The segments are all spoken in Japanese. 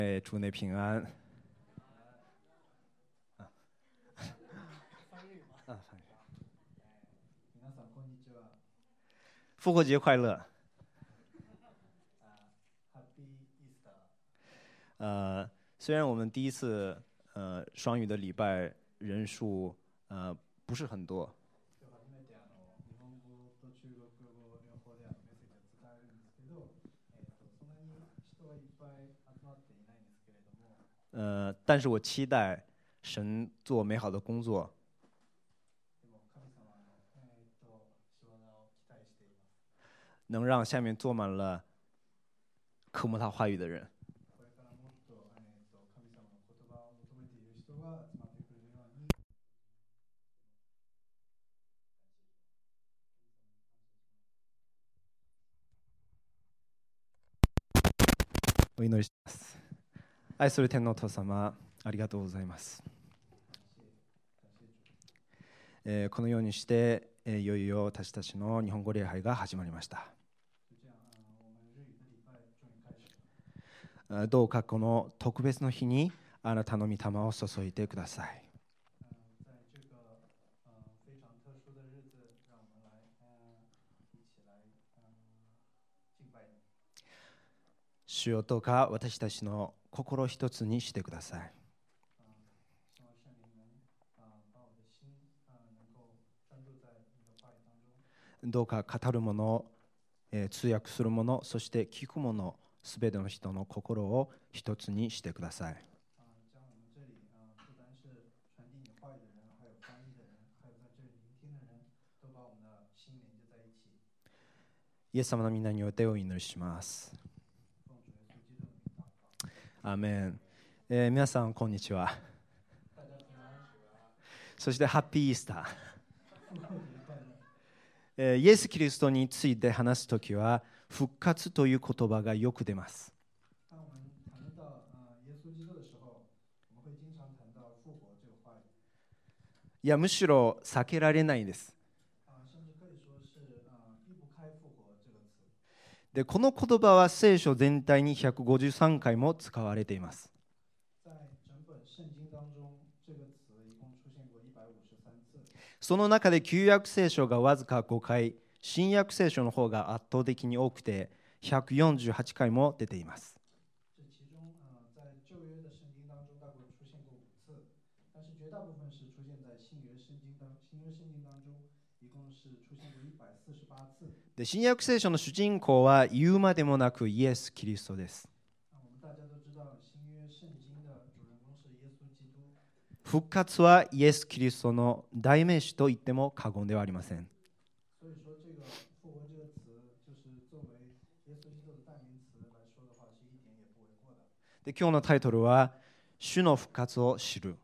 主内平安。复活节快乐。虽然我们第一次双语的礼拜人数不是很多，但是我期待神做美好的工作，能让下面坐满了科目他话语的人。お祈りします。愛する天のお父様、ありがとうございます。このようにして、いよいよ私たちの日本語礼拝が始まりました。どうかこの特別の日にあなたの御霊を注いでください。主よ、どうか私たちの心一つにしてください。どうか語る者、通訳する者、そして聞く者、すべての人の心を一つにしてください。イエス様の皆によってお祈りします。アーメン。皆さんこんにちは。そしてハッピーイースター。イエス・キリストについて話すときは復活という言葉がよく出ます。いや、むしろ避けられないです。で、この言葉は聖書全体に153回も使われています。その中で旧約聖書がわずか5回、新約聖書の方が圧倒的に多くて148回も出ています。で、新約聖書の主人公は言うまでもなくイエス・キリストです。復活はイエス・キリストの代名詞と言っても過言ではありません。で、今日のタイトルは主の復活を知る。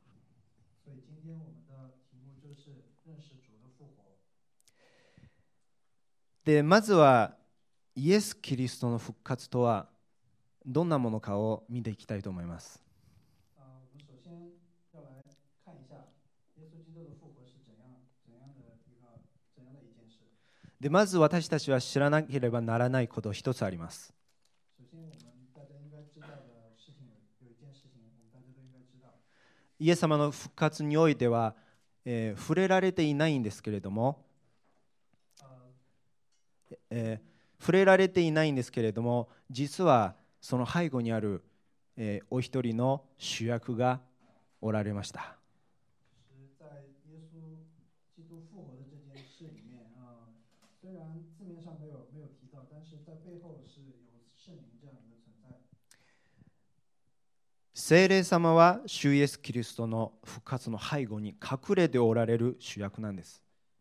で、まずはイエス・キリストの復活とはどんなものかを見ていきたいと思います。で、まず私たちは知らなければならないこと一つあります。イエス様の復活においては、触れられていないんですけれども、実はその背後にある、お一人の主役がおられました。聖霊様は主イエス・キリストの復活の背後に隠れておられる主役なんです。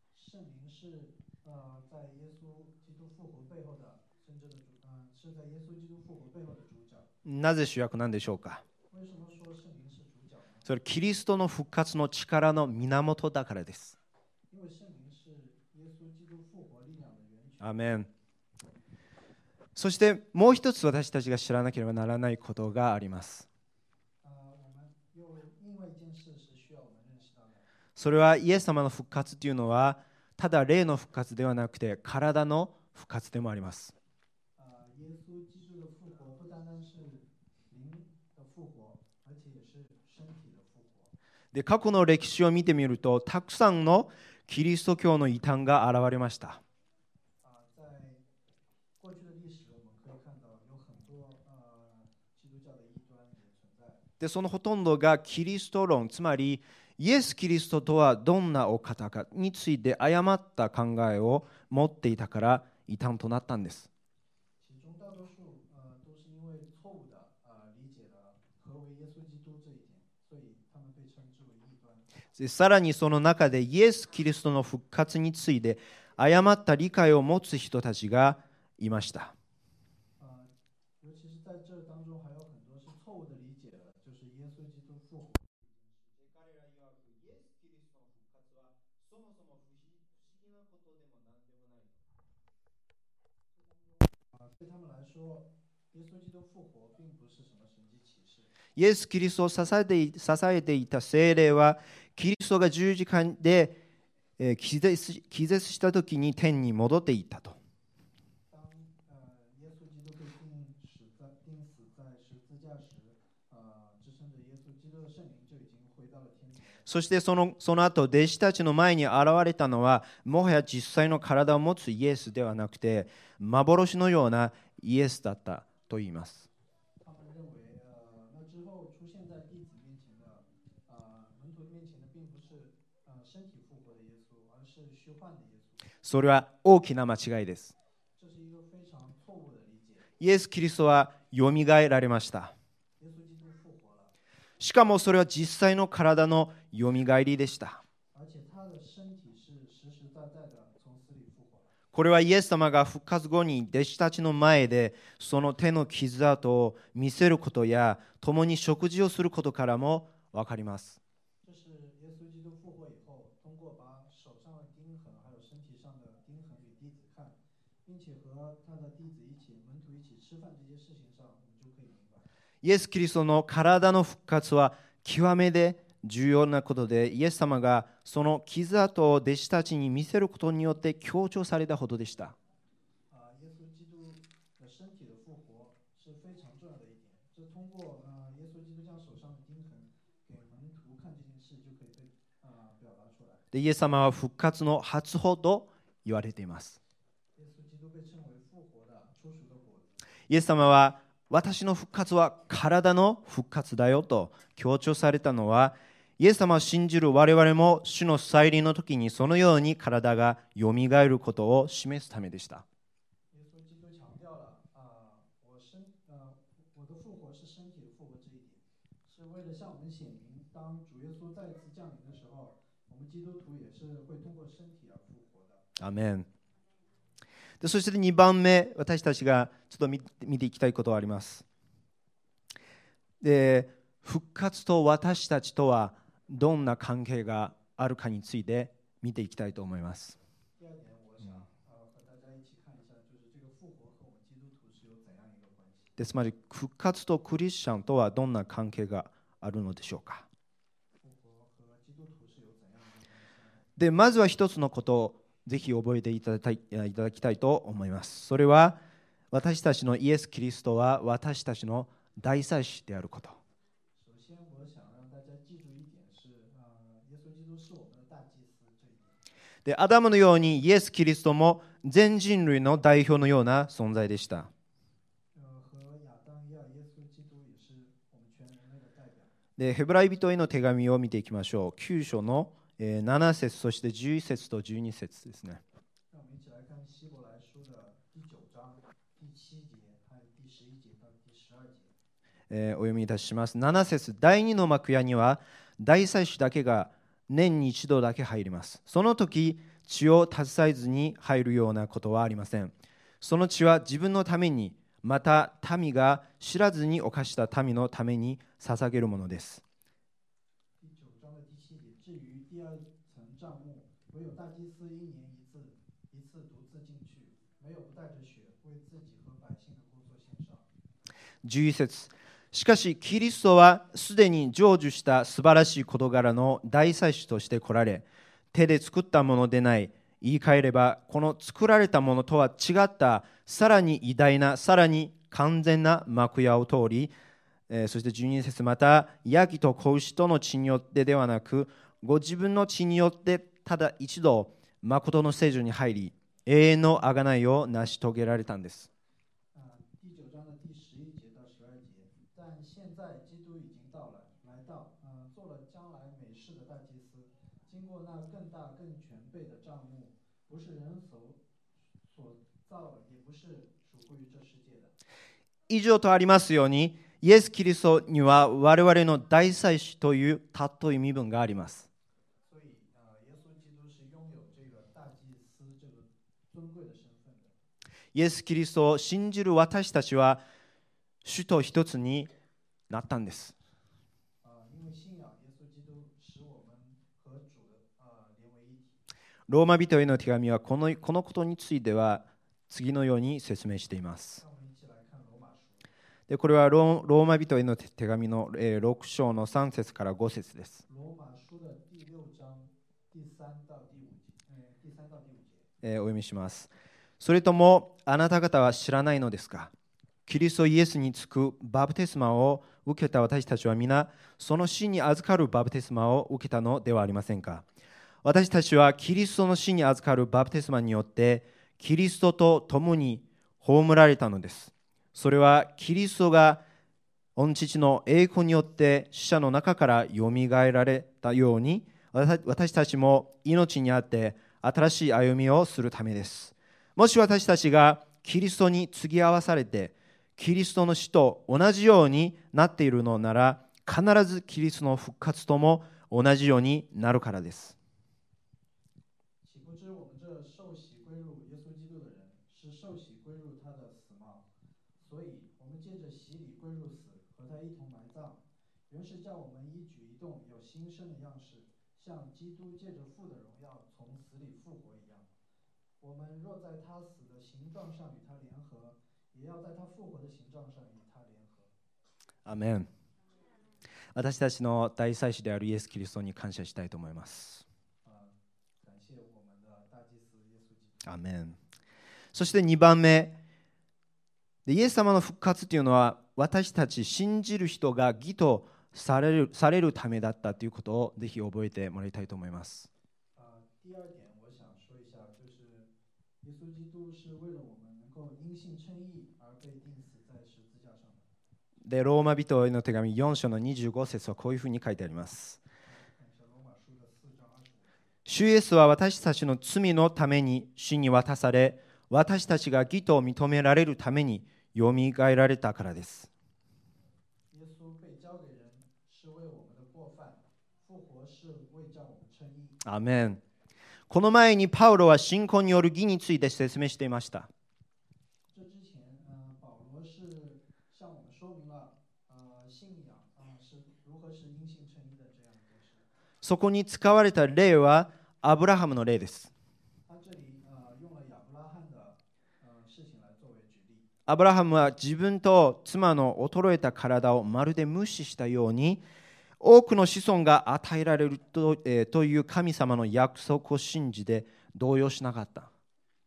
なぜ主役なんでしょうか。それはキリストの復活の力の源だからです。アーメン。そしてもう一つ私たちが知らなければならないことがあります。それはイエス様の復活というのはただ霊の復活ではなくて体の復活でもあります。 で、過去の歴史を見てみると、たくさんのキリスト教の異端が現れました。で、そのほとんどがキリスト論、つまりイエス・キリストとはどんなお方かについて誤った考えを持っていたから異端となったんです。さらにその中でイエス・キリストの復活について誤った理解を持つ人たちがいました。イエス・キリストを支えていた聖霊は、キリストが十字架で気絶したときに天に戻っていったと。そしてその後、弟子たちの前に現れたのは、もはや実際の体を持つイエスではなくて、幻のようなイエスだったと言います。それは大きな間違いです。イエス・キリストはよみがえられました。しかもそれは実際の体のよみがえりでした。これはイエス様が復活後に弟子たちの前でその手の傷跡を見せることや共に食事をすることからも分かります。イエス・キリストの体の復活は極めて重要なことで、イエス様がその傷跡を弟子たちに見せることによって強調されたほどでした。で、イエス様は復活の初歩と言われています。イエス様は私の復活は体の復活だよと強調されたのは、イエス様を信じる我々も主の再臨の時にそのように体がよみがえることを示すためでした。アメン。で、そして2番目、私たちがちょっと見ていきたいことがあります。で、復活と私たちとはどんな関係があるかについて見ていきたいと思います。で、つまり復活とクリスチャンとはどんな関係があるのでしょうか。で、まずは一つのことをぜひ覚えていただきたいと思います。それは私たちのイエス・キリストは私たちの大祭司であること。で、アダムのようにイエス・キリストも全人類の代表のような存在でした。で、ヘブライ人への手紙を見ていきましょう。9章の7節、そして11節と12節ですね。お読みいたします。7節、第2の幕屋には大祭司だけが年に一度だけ入ります。その時、血を携えずに入るようなことはありません。その血は自分のために、また民が知らずに犯した民のために捧げるものです。11節、しかしキリストはすでに成就した素晴らしい事柄の大祭司として来られ、手で作ったものでない、言い換えればこの作られたものとは違ったさらに偉大な、さらに完全な幕屋を通り、 そして12節、またヤギと子牛との血によってではなく、ご自分の血によってただ一度誠の聖所に入り、永遠の贖いを成し遂げられたんです。 第9章的第11节到12节，但现在基督已经到了，来到，做了将来美事的大祭司，经过那更大更全备的帐幕，不是人所造的，也不是属乎于这世界的。 以上とありますように、イエス・キリストには我々の大祭司という尊い身分があります。 所以，耶稣基督是拥有这个大祭司这个尊贵的身份的。 イエス・キリストを信じる私たちは主と一つになったんです。 因为信仰耶稣基督，使我们和主的连为一体。 ローマ人への手紙はこのことについては次のように説明しています。でこれはローマ人への手紙の6章の3節から5節です。お読みします。それともあなた方は知らないのですか。キリストイエスにつくバプテスマを受けた私たちは皆その死に預かるバプテスマを受けたのではありませんか。私たちはキリストの死に預かるバプテスマによってキリストと共に葬られたのです。それはキリストが御父の栄光によって死者の中からよみがえられたように、私たちも命にあって新しい歩みをするためです。もし私たちがキリストに継ぎ合わされてキリストの死と同じようになっているのなら、必ずキリストの復活とも同じようになるからです。 岂不知我们这受洗归入耶稣基督的人，是受洗归入他的死亡，所以我们借着洗礼归入死，和他一同埋葬，原是叫我们一举一动有新生的样式，像基督借着父的荣耀从死里复活一样。我们若在他死的形状上与他联合，也要在他復活的形状上与他聯合。 アメン。私たちの大祭司であるイエス・キリストに感謝したいと思います。アメン。そして2番目で、イエス様の復活というのは私たち信じる人が義とされるためだったということをぜひ覚えてもらいたいと思います。 第二点我想说一下，就是耶稣基督是为了我们能够因信称義而被釘死在十字架上的。 でローマ人への手紙4章の25節はこういうふうに書いてあります。主イエスは私たちの罪のために死に渡され、私たちが義と認められるためによみがえられたからです。アメン。この前にパウロは信仰による義について説明していました。そこに使われた例はアブラハムの例です。アブラハムは自分と妻の衰えた体をまるで無視したように、多くの子孫が与えられるという神様の約束を信じて動揺しなかった。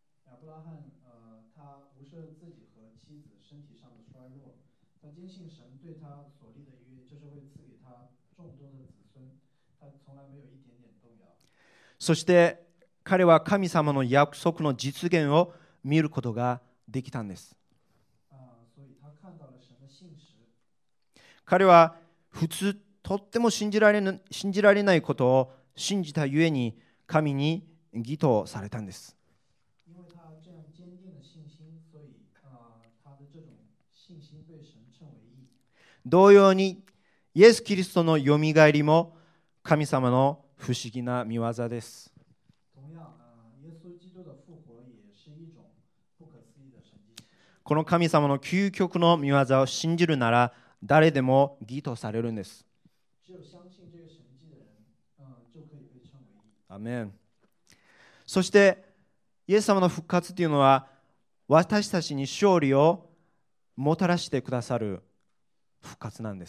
そして彼は神様の約束の実現を見ることができたんです。彼は普通とっても信じられないことを信じたゆえに神に義とされたんです。同様にイエス・キリストのよみがえりも神様の不思議な見業です。この神様の究極の見業を信じるなら誰でも義とされるんです。アメン。そしてイエス様の復活というのは私たちに勝利をもたらしてくださる復活なんです。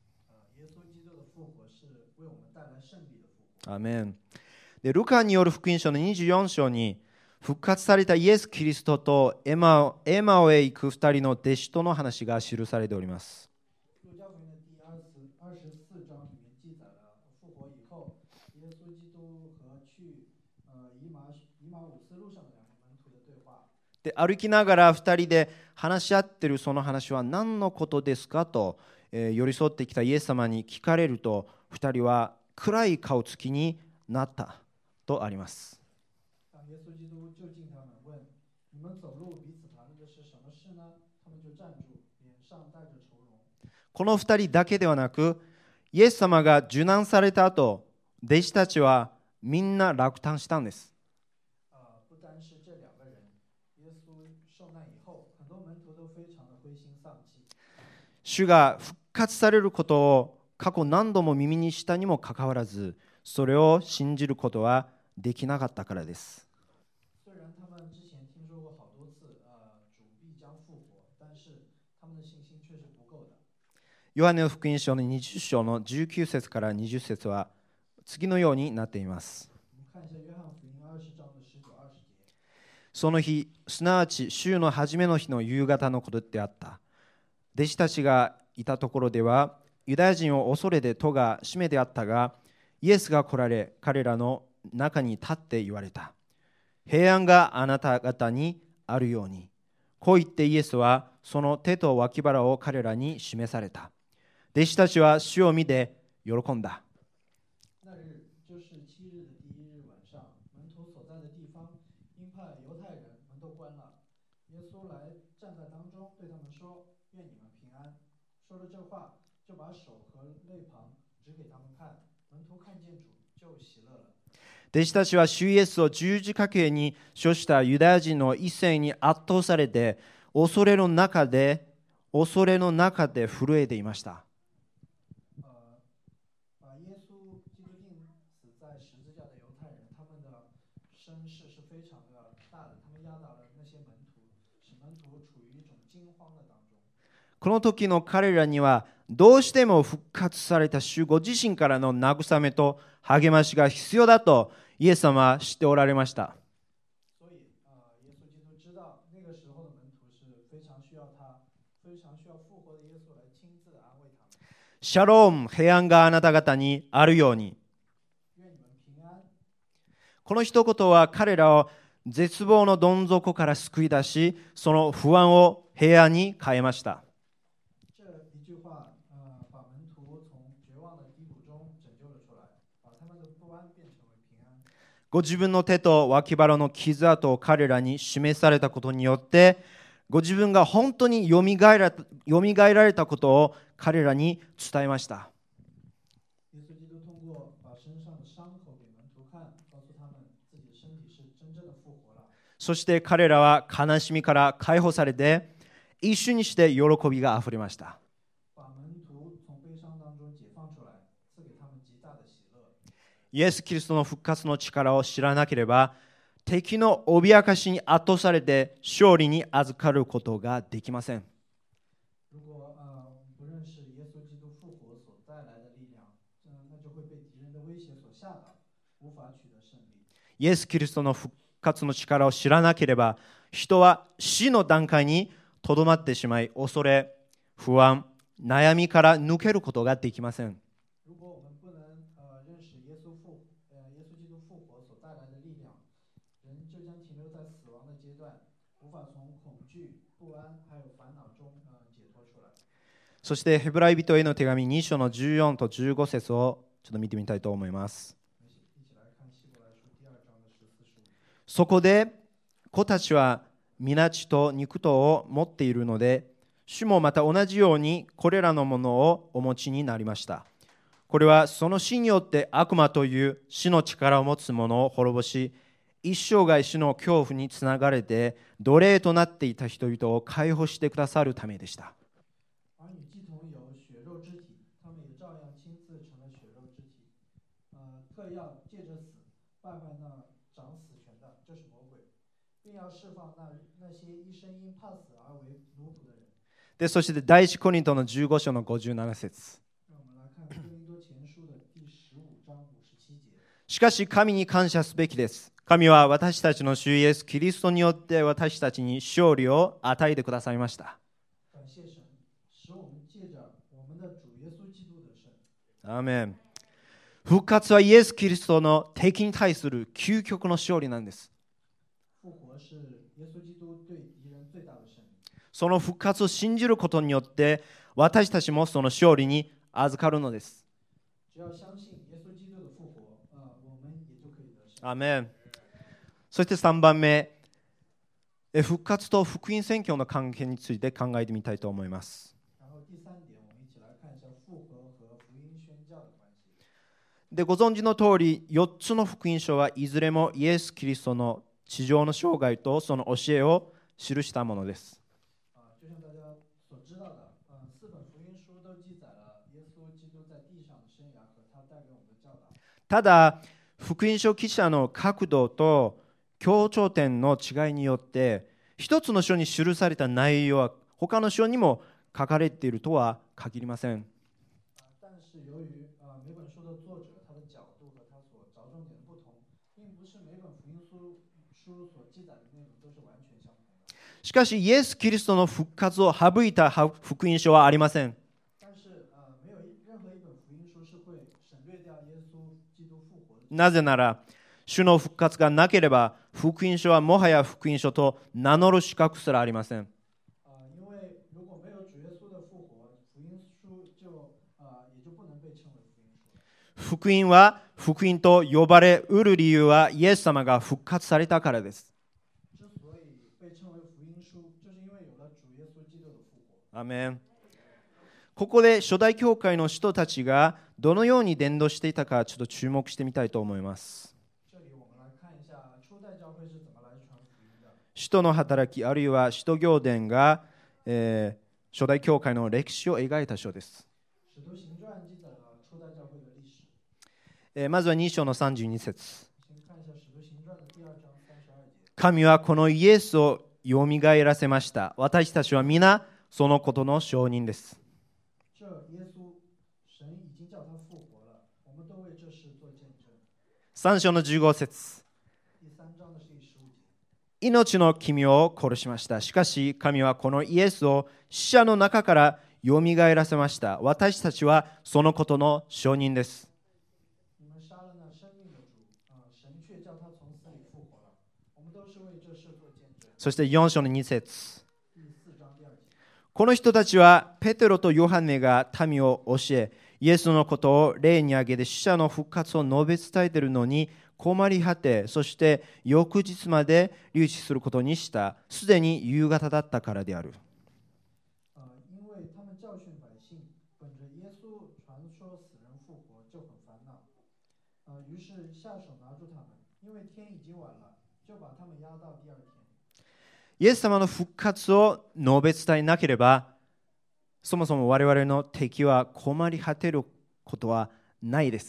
アメン。でルカによる福音書の24章に復活されたイエス・キリストとエマオへ行く2人の弟子との話が記されております。 章里面记载了复活以后，耶稣基督和去以马五斯路上的两个门徒的对话。 で歩きながら2人で話し合っているその話は何のことですかと、寄り添ってきたイエス様に聞かれると、2人は暗い顔つきになったとあります。 当耶稣基督就近他们问：“你们走路彼此谈论的是什么事呢？”他们就站住，脸上带着愁容。 この2人だけではなく、イエス様が受難された後、弟子たちはみんな落胆したんです。 不单是这两个人，耶稣受难以后，很多門徒都非常的灰心喪氣。 主が復活されることを過去何度も耳にしたにもかかわらず、それを信じることはできなかったからです。 虽然他们之前听说过好多次，主必将复活，但是他们的信心却是不够的。 ヨハネの福音書の20章の19節から20節は次のようになっています。その日、すなわち週の初めの日の夕方のことであった。弟子たちがいたところでは、ユダヤ人を恐れて戸が閉めてあったが、イエスが来られ、彼らの中に立って言われた。平安があなた方にあるように。こう言ってイエスはその手と脇腹を彼らに示された。弟子たちは主を見て喜んだ。 那日就是7日的第一日晚上，门徒所在的地方，因怕犹太人，门都关了。耶稣来站在当中，对他们说：“愿你们平安。”说了这话，就把手和肋旁指给他们看。门徒看见主，就喜乐了。 弟子たちは主イエスを十字架刑に処したユダヤ人の一斉に圧倒されて、恐れの中で震えていました。この時の彼らにはどうしても復活された主ご自身からの慰めと励ましが必要だとイエス様は知っておられました。シャローム、平安があなた方にあるように。この一言は彼らを絶望のどん底から救い出し、その不安を平安に変えました。ご自分の手と脇腹の傷跡を彼らに示されたことによって、ご自分が本当によみがえられたことを彼らに伝えました。そして彼らは悲しみから解放されて、一瞬にして喜びがあふれました。イエス・キリストの復活の力を知らなければ、敵の脅かしに圧倒されて勝利に預かることができません。イエス・キリストの復活の力を知らなければ、人は死の段階にとどまってしまい、恐れ、不安、悩みから抜けることができません。そしてヘブライ人への手紙2章の14と15節をちょっと見てみたいと思います。そこで子たちは皆血と肉とを持っているので、主もまた同じようにこれらのものをお持ちになりました。これはその死によって悪魔という死の力を持つ者を滅ぼし、一生涯死の恐怖につながれて奴隷となっていた人々を解放してくださるためでした。で、そして第一コリントの15章の57節。しかし神に感謝すべきです。神は私たちの主イエスキリストによって私たちに勝利を与えてくださいました。 胜。 アーメン。復活はイエス・キリストの敵に対する究極の勝利なんです。 复活是耶稣基督对敌人最大的胜利。 その復活を信じることによって私たちもその勝利に預かるのです。 只要相信耶稣基督的复活，我们也就可以得胜。 アーメン。そして3番目、復活と福音宣教の関係について考えてみたいと思います。 然后第三点，我们一起来看一下复活和福音宣教的关系。 で、ご存知の通り、4つの福音書はいずれもイエス・キリストの地上の生涯とその教えを記したものです。 就像大家所知道的，四本福音书都记载了耶稣基督在地上的生涯和他带给我们的教导。 ただ、福音書記者の角度と強調点の違いによって一つの書に記された内容は他の書にも書かれているとは限りません。 但是由于每本书的作者他的角度和他所着重点的不同，并不是每本福音书所记载的内容都是完全相同的。 しかしイエス・キリストの復活を省いた福音書はありません。 但是没有任何一本福音书是会省略掉耶稣基督复活的。 なぜなら主の復活がなければ福音書はもはや福音書と名乗る資格すらありません。 因为如果没有主耶稣的复活，福音书也就不能被称为福音书了。 福音は福音と呼ばれうる理由はイエス様が復活されたからです。 之所以被称为福音书，就是因为有了主耶稣基督的复活。 アーメン。ここで初代教会の人たちがどのように伝道していたかちょっと注目してみたいと思います。使徒の働きあるいは使徒行伝が、初代教会の歴史を描いた書です。まずは2章の32節。神はこのイエスをよみがえらせました。私たちは皆そのことの証人です。3章の15節。命の君を殺しました。しかし神はこのイエスを死者の中からよみがえらせました。私たちはそのことの証人です。そして4章の2節。この人たちはペテロとヨハネが民を教え、イエスのことを例に挙げて死者の復活を述べ伝えているのに困り果て、そして翌日まで留置することにした。すでに夕方だったからである。イエス様の復活を述べ伝えなければ、そもそも我々の敵は困り果てることはないです。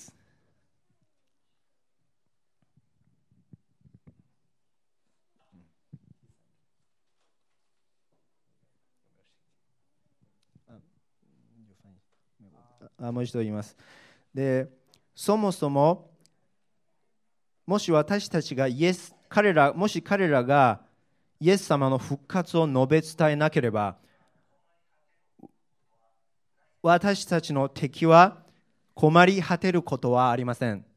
もう一度言います。で、そもそももし私たちが彼らがイエス様の復活を述べ伝えなければ、私たちの敵は困り果てることはありません。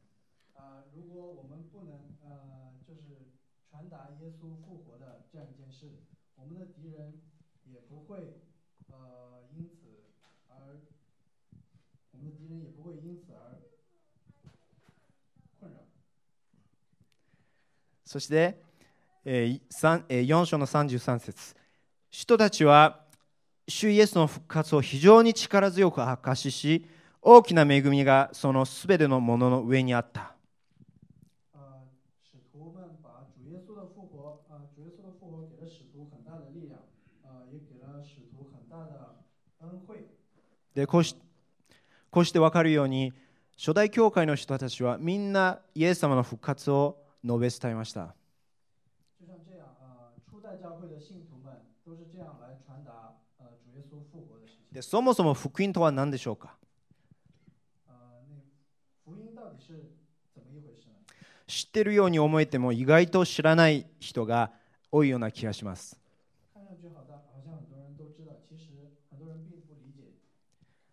そして4章の33節。人たちは主イエスの復活を非常に力強く証しし、大きな恵みがそのすべてのものの上にあった。で、こうして分かるように、初代教会の人たちはみんなイエス様の復活を述べ伝えました。で、そもそも福音とは何でしょうか。知っているように思えても意外と知らない人が多いような気がします。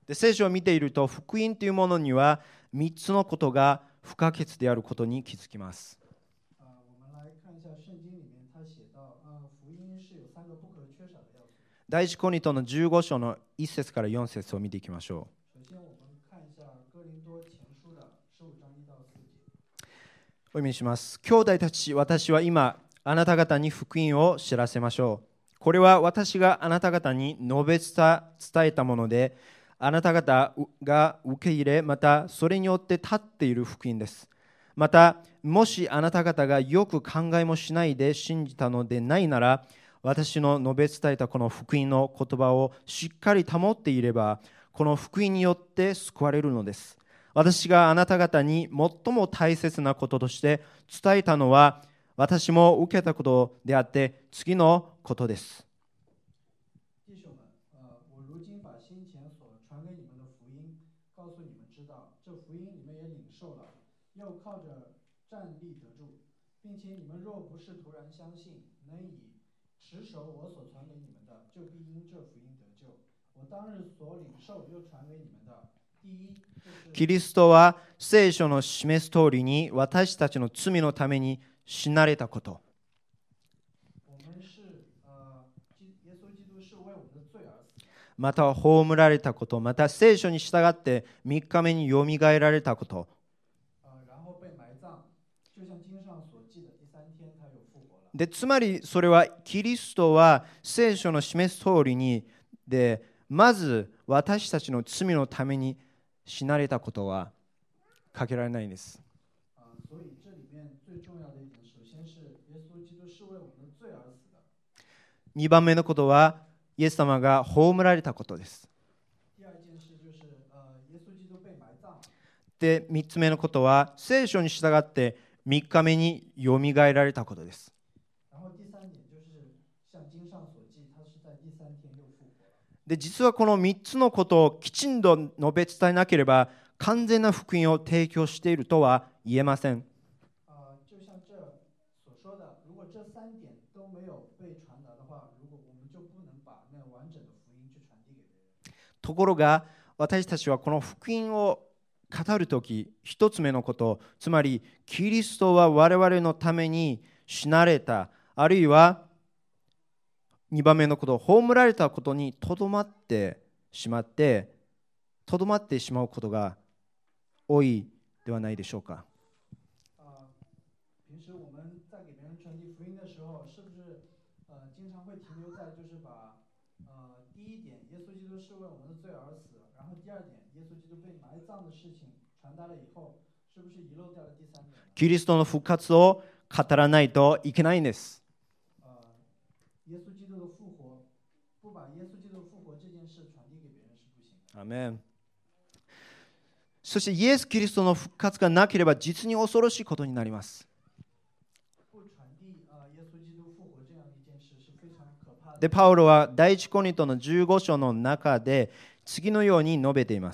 で、聖書を見ていると、福音というものには3つのことが不可欠であることに気づきます。 我们来看一下圣经里面，他写到，福音是有3个不可缺少的要素。 第一コリントの15章の1節から4節を見ていきましょ首先，我们看一下哥林多前书的15章1到4節。 う。お読みします。兄弟たち、私は今、あなた方に福音を知らせましょう。これは私があなた方に述べ伝えたもので、あなた方が受け入れ、またそれによって立っている福音です。また、もしあなた方がよく考えもしないで信じたのでないなら、私の述べ伝えたこの福音の言葉をしっかり保っていれば、この福音によって救われるのです。私があなた方に最も大切なこととして伝えたのは、私も受けたことであって次のことです。 弟兄们，我如今把先前所传给你们的福音告诉你们知道，这福音你们也领受了，又靠着站立得住，并且你们若不是突然相信，能以持守我所传给你们的，就必因这福音得救。我当日所领受又传给你们的，第一就是キリストは聖書の示す通りに私たちの罪のために死なれたこと。 我们是耶稣基督是为我们的罪而死， また葬られたこと、また聖書に従って3日目によみがえられたこと。 然后被埋葬，就像经上所记的，第3天他又復活了。 で、つまりそれはキリストは聖書の示す通りにで、まず私たちの罪のために死なれたことはかけられないんです。 所以这里面最重要的一点，首先是耶稣基督是为我们的罪而死的。 2番目のことはイエス様が葬られたことです。 第二件事就是耶稣基督被埋葬。 で、3つ目のことは聖書に従って3日目によみがえられたことです。 然后第三点就是像经上所记，他是在第3天又复活了。 で、実はこの3つのことをきちんと述べ伝えなければ完全な福音を提供しているとは言えません。 就像这所说的，如果这3点都没有被传达的话，如果我们就不能把那完整的福音去传递给别人。 ところが私たちはこの福音を語るとき、一つ目のこと、つまりキリストは我々のために死なれた、あるいは2番目のこと、葬られたことにとどまってしまうことが多いではないでしょうか。 平时我们在给别人传递福音的时候，是不是经常会停留在就是把第一点，耶稣基督是为我们的罪而死，然后第二点，耶稣基督被埋葬的事情传达了以后，是不是遗漏掉了第3点呢？ キリストの復活を語らないといけないんです。 耶稣基督的复活，不把耶稣基督复活这件事传递给别人是不行的。 アメン。そしてイエス・キリストの復活がなければ実に恐ろしいことになります。で、パウロは第一コリントの15章の中で次のように述べています。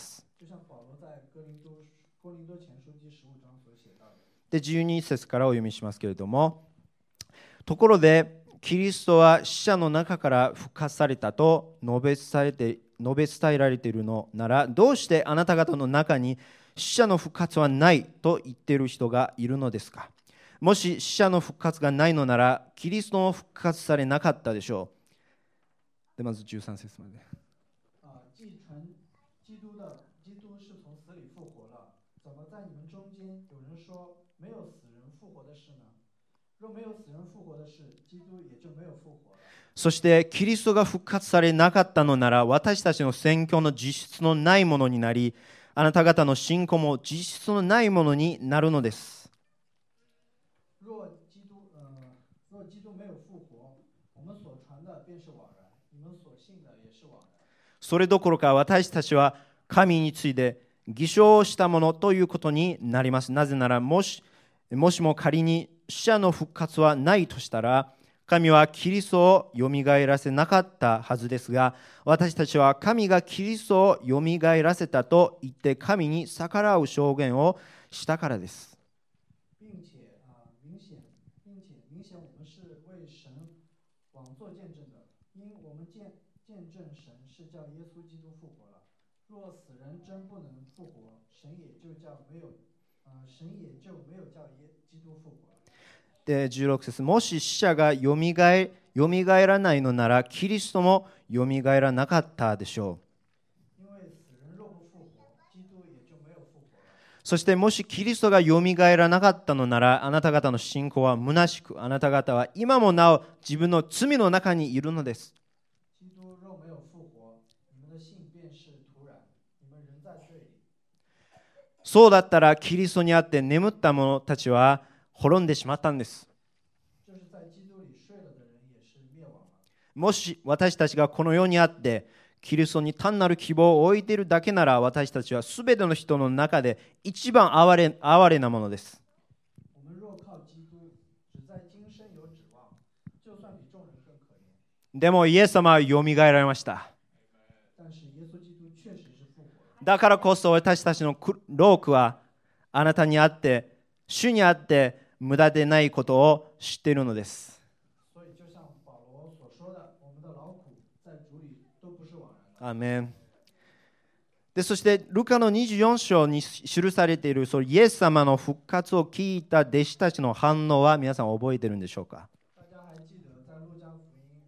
で、12節からお読みしますけれども、ところでキリストは死者の中から復活されたと述べ伝えられているのなら、どうしてあなた方の中に死者の復活はないと言っている人がいるのですか。もし死者の復活がないのなら、キリストも復活されなかったでしょう。で、まず13節まで。 既传基督是从死里复活了，怎么在你们中间有人说没有死人复活的事呢？若没有死人复活的事，基督也就没有复活了。 そしてキリストが復活されなかったのなら、私たちの宣教の実質のないものになり、あなた方の信仰も実質のないものになるのです。 若基督没有复活，我们所传的便是枉然，你们所信的也是枉然。 それどころか私たちは神について偽証したものということになります。なぜならもしも仮に死者の復活はないとしたら、神はキリストをよみがえらせなかったはずですが、私たちは神がキリストをよみがえらせたと言って神に逆らう証言をしたからです。 并且我们是为神枉做见证的，因我们见证神是叫耶稣基督复活了。若死人真不能复活，神也就没有叫基督复活了。 で16節、もし死者がよみがえらないのなら、キリストもよみがえらなかったでしょう。 因为死人若不复活，基督也就没有复活了。 そしてもしキリストがよみがえらなかったのなら、あなた方の信仰は虚しく、あなた方は今もなお自分の罪の中にいるのです。 基督若没有复活，你们的信便是徒然，你们仍在罪里。 そうだったらキリストにあって眠った者たちは滅んでしまったんです。 就是在基督里睡了的人也是灭亡了。 もし私たちがこの世にあってキリストに単なる希望を置いているだけなら、私たちはすべての人の中で一番哀れなものです。 我们若靠基督，只在今生有指望，就算比众人更可怜。 でもイエス様はよみがえられました。 但是耶稣基督确实是复活了。 だからこそ私たちの労苦はあなたにあって、主にあって無駄でないことを知っているのです。 所以就像保罗所说的，我们的劳苦在主里都不是枉然的。 アーメン。でそしてルカの24章に記されているそのイエス様の復活を聞いた弟子たちの反応は皆さん覚えているんでしょうか。 大家还记得在路加福音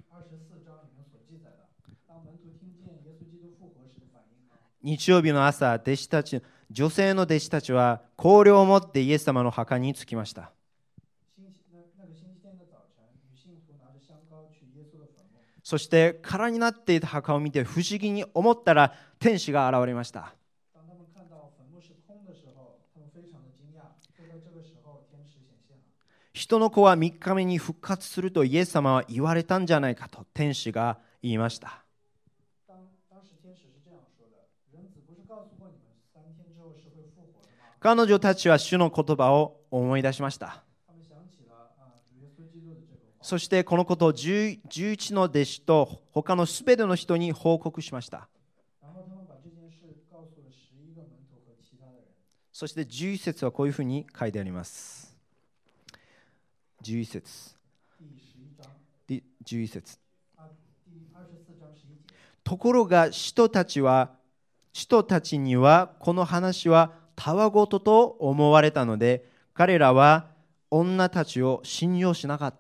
24章里面所记载的，当门徒听见耶稣基督复活时的反应吗？ 日曜日の朝、女性の弟子たちは香料を持ってイエス様の墓に着きました。 那个星期天的早晨，女信徒拿着香膏去耶稣的坟墓。 そして空になっていた墓を見て不思議に思ったら、天使が現れました。 当他们看到坟墓是空的时候，他们非常的惊讶。就在这个时候，天使显现了。 人の子は3日目に復活するとイエス様は言われたんじゃないかと天使が言いました。 当时天使是这样说的：人子不是告诉过你们3天之后是会复活的吗？ 彼女たちは主の言葉を思い出しました。 他们想起了主耶稣基督的这个话。 そしてこのことを11の弟子と他のすべての人に報告しました。そして11節はこういうふうに書いてあります。11節。11節。ところが使徒たちにはこの話はたわごとと思われたので、彼らは女たちを信用しなかった。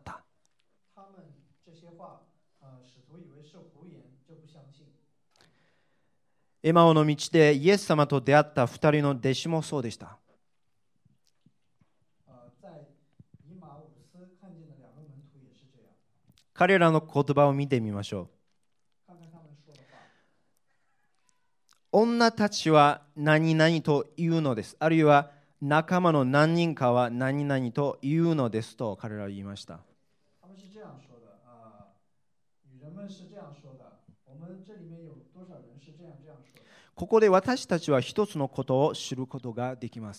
エマオの道でイエス様と出会った2人の弟子もそうでした。彼らの言葉を見てみましょう。女たちは何々と言うのです。あるいは仲間の何人かは何々と言うのですと彼らは言いました。ここで私たちは一つのことを知ることができます。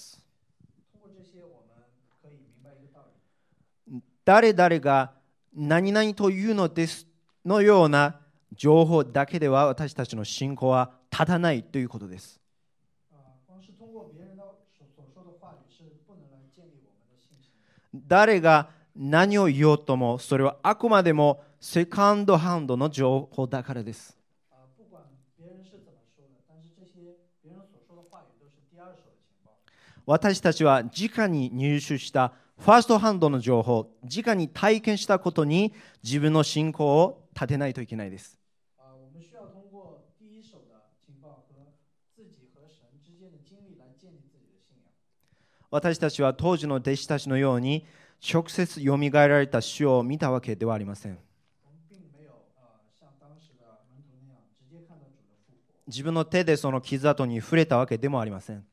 誰々が何々というのですのような情報だけでは私たちの信仰は立たないということです。誰が何を言おうともそれはあくまでもセカンドハンドの情報だからです。私たちは直に入手したファーストハンドの情報、直に体験したことに自分の信仰を立てないといけないです。私たちは当時の弟子たちのように直接よみがえられた主を見たわけではありません。自分の手でその傷跡に触れたわけでもありません。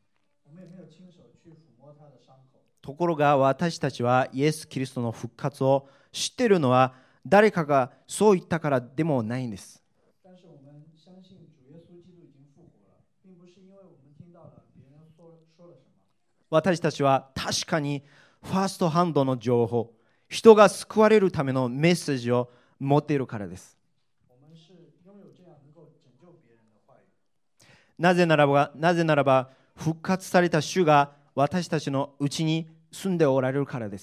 ところが私たちはイエス・キリストの復活を知っているのは誰かがそう言ったからでもないんです。私たちは確かにファーストハンドの情報、人が救われるためのメッセージを持っているからです。なぜならば復活された主が私たちのうちに住んでおられるからです。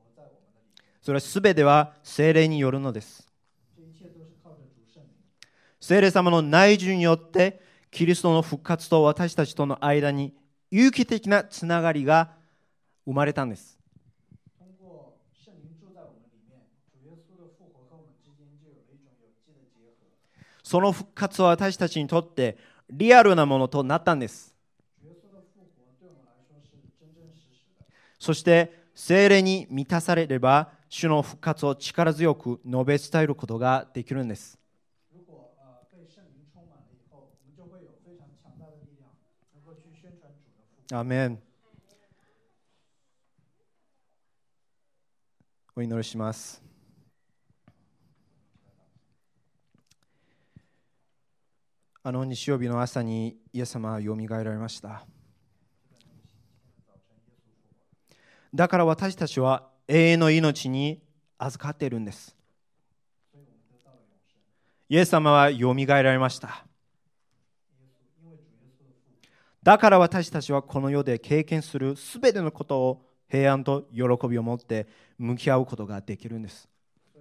それはすべては聖霊によるのです。 聖霊様の内住によってキリストの復活と私たちとの間に有機的なつながりが生まれたんです。 通过圣灵住在我们里面，主耶稣的复活和我们之间就有了一种有机的结合。 その復活は私たちにとってリアルなものとなったんです。 主耶稣的复活对我们来说是真真实实的。 そして聖霊に満たされれば主の復活を力強く述べ伝えることができるんです。 如果被圣灵充满了以后，我们就会有非常强大的力量，能够去宣传主的复活。 アーメン。お祈りします。日曜日の朝にイエス様はよみがえられました。だから私たちは永遠の命に預かっているんです。イエス様はよみがえられました。だから私たちはこの世で経験するすべてのことを平安と喜びを持って向き合うことができるんです。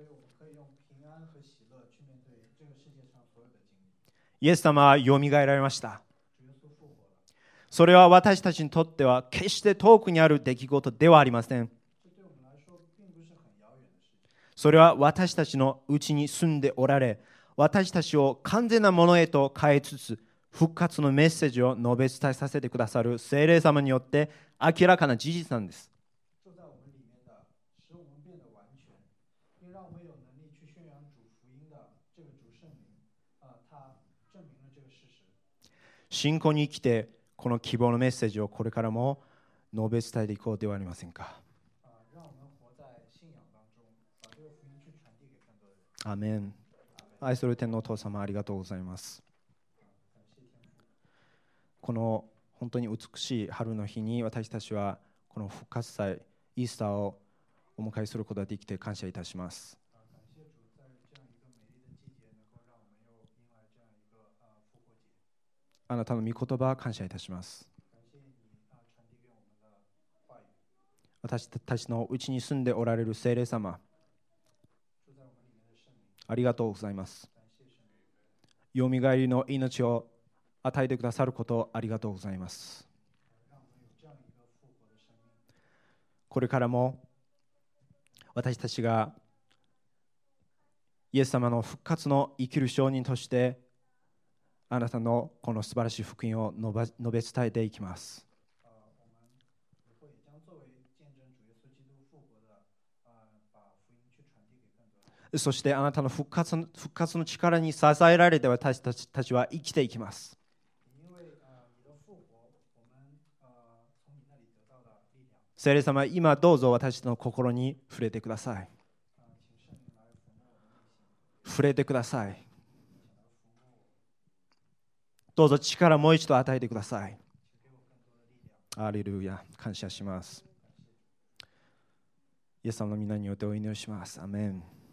イエス様はよみがえられました。それは私たちにとっては決して遠くにある出来事ではありません。それは私たちのうちに住んでおられ、私たちを完全なものへと変えつつ、復活のメッセージを述べ伝えさせてくださる聖霊様によって明らかな事実なんです。信仰に生きてこの希望のメッセージをこれからも述べ伝えていこうではありませんか。アーメン。愛する天のお父様、ありがとうございます。この本当に美しい春の日に私たちはこの復活祭イースターをお迎えすることができて感謝いたします。あなたの御言葉感謝いたします。私たちのうちに住んでおられる聖霊様、ありがとうございます。よみがえりの命を与えてくださることありがとうございます。これからも私たちがイエス様の復活の生きる証人としてあなたのこの素晴らしい福音を述べ伝えていきます。そしてあなたの復活の力に支えられて私たちは生きていきます。聖霊様、今どうぞ私の心に触れてください。触れてください。どうぞ力をもう一度与えてください。アレルヤ、感謝します。イエス様の皆によってお祈りします。アメン。